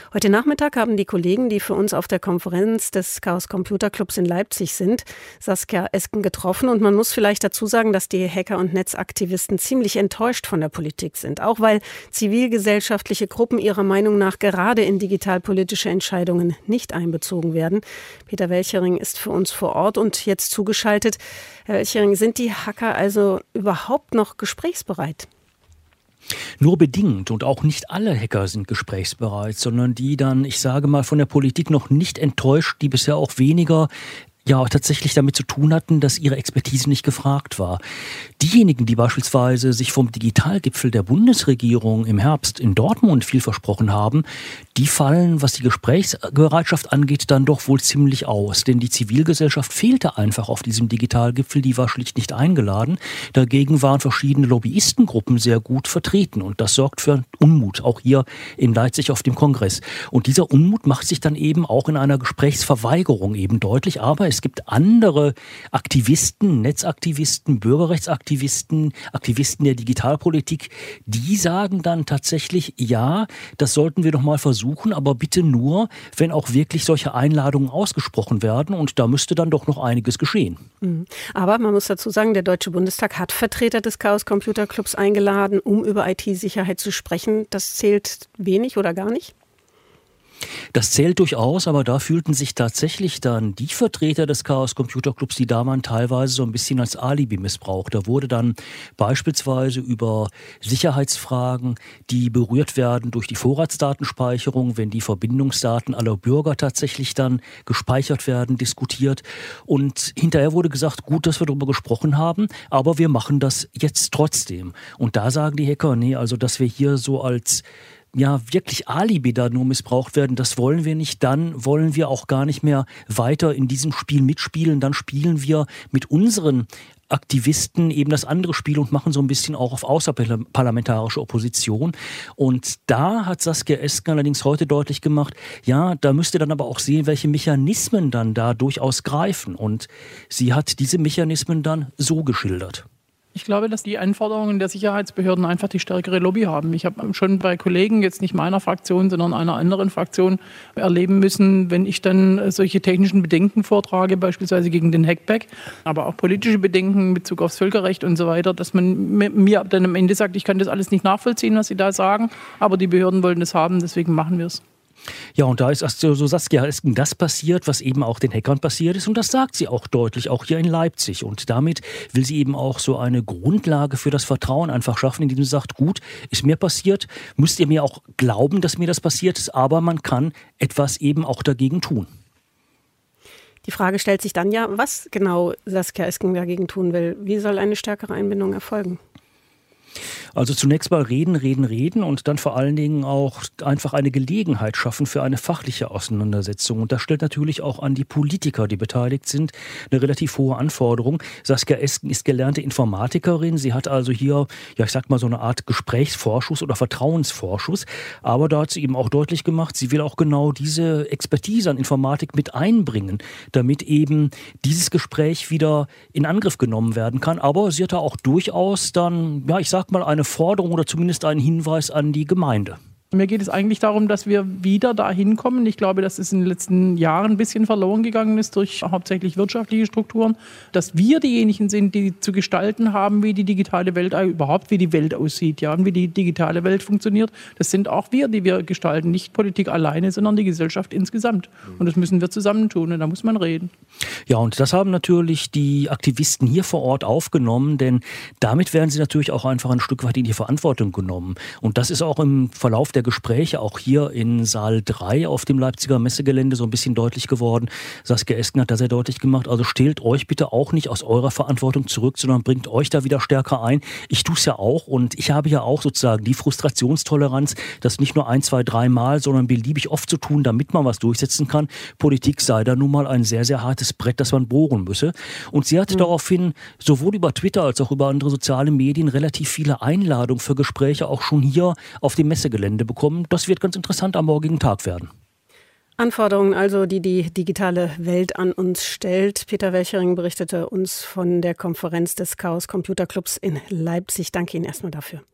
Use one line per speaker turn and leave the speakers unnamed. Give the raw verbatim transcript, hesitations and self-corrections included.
Heute Nachmittag haben die Kollegen, die für uns auf der Konferenz des Chaos Computer Clubs in Leipzig sind, Saskia Esken getroffen. Und man muss vielleicht dazu sagen, dass die Hacker und Netzaktivisten ziemlich enttäuscht von der Politik sind. Auch weil zivilgesellschaftliche Gruppen ihrer Meinung nach gerade in digitalpolitische Entscheidungen nicht einbezogen werden. Peter Welchering ist für uns vor Ort und jetzt zugeschaltet. Herr Welchering, sind die Hacker also überhaupt noch gesprächsbereit?
Nur bedingt, und auch nicht alle Hacker sind gesprächsbereit, sondern die dann, ich sage mal, von der Politik noch nicht enttäuscht, die bisher auch weniger ja tatsächlich damit zu tun hatten, dass ihre Expertise nicht gefragt war. Diejenigen, die beispielsweise sich vom Digitalgipfel der Bundesregierung im Herbst in Dortmund viel versprochen haben, die fallen, was die Gesprächsbereitschaft angeht, dann doch wohl ziemlich aus. Denn die Zivilgesellschaft fehlte einfach auf diesem Digitalgipfel, die war schlicht nicht eingeladen. Dagegen waren verschiedene Lobbyistengruppen sehr gut vertreten und das sorgt für Unmut, auch hier in Leipzig auf dem Kongress. Und dieser Unmut macht sich dann eben auch in einer Gesprächsverweigerung eben deutlich, aber es gibt andere Aktivisten, Netzaktivisten, Bürgerrechtsaktivisten, Aktivisten der Digitalpolitik, die sagen dann tatsächlich, ja, das sollten wir doch mal versuchen, aber bitte nur, wenn auch wirklich solche Einladungen ausgesprochen werden und da müsste dann doch noch einiges geschehen.
Aber man muss dazu sagen, der Deutsche Bundestag hat Vertreter des Chaos Computer Clubs eingeladen, um über I T-Sicherheit zu sprechen. Das zählt wenig oder gar nicht?
Das zählt durchaus, aber da fühlten sich tatsächlich dann die Vertreter des Chaos Computer Clubs, die da waren, teilweise so ein bisschen als Alibi missbraucht. Da wurde dann beispielsweise über Sicherheitsfragen, die berührt werden durch die Vorratsdatenspeicherung, wenn die Verbindungsdaten aller Bürger tatsächlich dann gespeichert werden, diskutiert. Und hinterher wurde gesagt, gut, dass wir darüber gesprochen haben, aber wir machen das jetzt trotzdem. Und da sagen die Hacker, nee, also dass wir hier so als ja wirklich Alibi da nur missbraucht werden, das wollen wir nicht, dann wollen wir auch gar nicht mehr weiter in diesem Spiel mitspielen, dann spielen wir mit unseren Aktivisten eben das andere Spiel und machen so ein bisschen auch auf außerparlamentarische Opposition. Und da hat Saskia Esken allerdings heute deutlich gemacht, ja, da müsst ihr dann aber auch sehen, welche Mechanismen dann da durchaus greifen. Und sie hat diese Mechanismen dann so geschildert.
Ich glaube, dass die Anforderungen der Sicherheitsbehörden einfach die stärkere Lobby haben. Ich habe schon bei Kollegen, jetzt nicht meiner Fraktion, sondern einer anderen Fraktion, erleben müssen, wenn ich dann solche technischen Bedenken vortrage, beispielsweise gegen den Hackback, aber auch politische Bedenken in Bezug aufs Völkerrecht und so weiter, dass man mir dann am Ende sagt, ich kann das alles nicht nachvollziehen, was Sie da sagen, aber die Behörden wollen das haben, deswegen machen wir es.
Ja, und da ist also so Saskia Esken das passiert, was eben auch den Hackern passiert ist. Und das sagt sie auch deutlich, auch hier in Leipzig. Und damit will sie eben auch so eine Grundlage für das Vertrauen einfach schaffen, indem sie sagt, gut, ist mir passiert, müsst ihr mir auch glauben, dass mir das passiert ist, aber man kann etwas eben auch dagegen tun.
Die Frage stellt sich dann ja, was genau Saskia Esken dagegen tun will. Wie soll eine stärkere Einbindung erfolgen?
Also zunächst mal reden, reden, reden und dann vor allen Dingen auch einfach eine Gelegenheit schaffen für eine fachliche Auseinandersetzung. Und das stellt natürlich auch an die Politiker, die beteiligt sind, eine relativ hohe Anforderung. Saskia Esken ist gelernte Informatikerin. Sie hat also hier, ja ich sag mal, so eine Art Gesprächsvorschuss oder Vertrauensvorschuss. Aber da hat sie eben auch deutlich gemacht, sie will auch genau diese Expertise an Informatik mit einbringen, damit eben dieses Gespräch wieder in Angriff genommen werden kann. Aber sie hat da auch durchaus dann, ja ich sag mal, eine Forderung oder zumindest einen Hinweis an die Gemeinde.
Mir geht es eigentlich darum, dass wir wieder dahin kommen. Ich glaube, dass es in den letzten Jahren ein bisschen verloren gegangen ist durch hauptsächlich wirtschaftliche Strukturen, dass wir diejenigen sind, die zu gestalten haben, wie die digitale Welt überhaupt, wie die Welt aussieht, ja, und wie die digitale Welt funktioniert. Das sind auch wir, die wir gestalten, nicht Politik alleine, sondern die Gesellschaft insgesamt. Und das müssen wir zusammentun und da muss man reden.
Ja, und das haben natürlich die Aktivisten hier vor Ort aufgenommen, denn damit werden sie natürlich auch einfach ein Stück weit in die Verantwortung genommen. Und das ist auch im Verlauf der Gespräche auch hier in Saal drei auf dem Leipziger Messegelände so ein bisschen deutlich geworden. Saskia Esken hat da sehr deutlich gemacht, also stellt euch bitte auch nicht aus eurer Verantwortung zurück, sondern bringt euch da wieder stärker ein. Ich tue es ja auch und ich habe ja auch sozusagen die Frustrationstoleranz, das nicht nur ein, zwei, drei Mal, sondern beliebig oft zu tun, damit man was durchsetzen kann. Politik sei da nun mal ein sehr, sehr hartes Brett, das man bohren müsse. Und sie hat mhm. daraufhin sowohl über Twitter als auch über andere soziale Medien relativ viele Einladungen für Gespräche auch schon hier auf dem Messegelände bekommen. Das wird ganz interessant am morgigen Tag werden.
Anforderungen also, die die digitale Welt an uns stellt. Peter Welchering berichtete uns von der Konferenz des Chaos Computer Clubs in Leipzig. Danke Ihnen erstmal dafür.